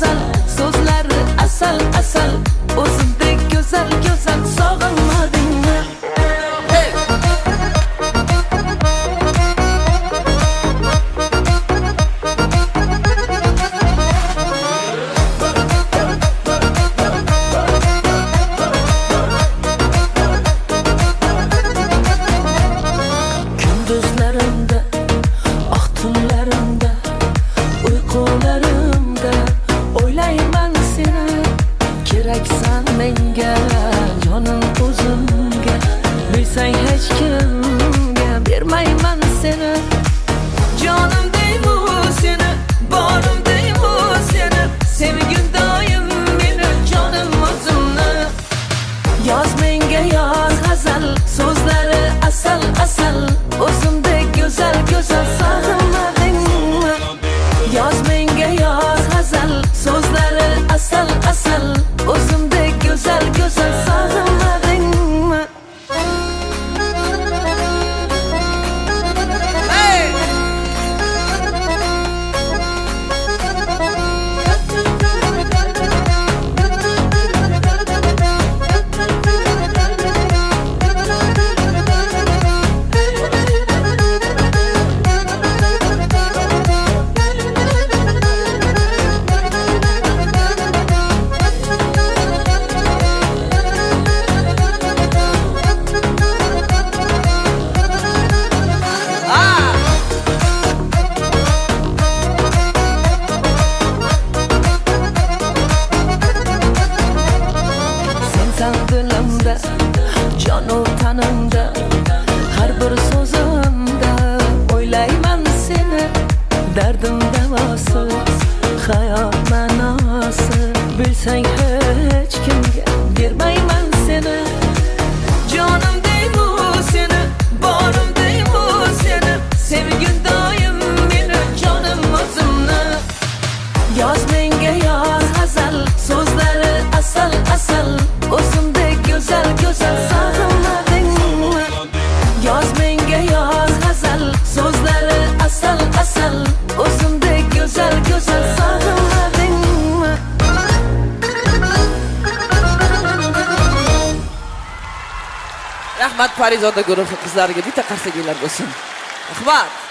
asal, so'zlari asal asal, o'zimdek go'zal go'zal sog'inmadingmi? Kunduzlarimda, oq tunlarimda, uyqularimda o'ylayman seni. Keraksan menga, jonim o'zimga, bilsang hech kimga bermayman seni. Jonim deymu seni, borim deymu seni, sevgim doim meni, jonim o'zimni. Yoz menga yoz g'azal, so'zlari asal asal, o'zimdek go'zal go'zal sog'inmadingmi? Yoz menga yoz g'azal, so'zlari asal asal, o'zimdek go'zal go'zal sog'inmadingmi? Dilimda, jonu tanimda, har bir so'zimda o'ylayman seni. Dardim davosi, hayot ma'nosi, bilsang hech kimga bermayman seni. Jonim deymu seni, borim deymu seni, sevgim doim meni, jonim o'zimni. Yoz menga yoz g'azal, so'zlari asal asal, o'zimdek go'zal go'zal sog'inmadingmi? Yoz menga yoz g'azal, so'zlari asal asal, o'zimdek go'zal go'zal sog'inmadingmi? Rahmat Parizoda guruhi qizlariga bitta qarsaklar bo'lsin. Rahmat.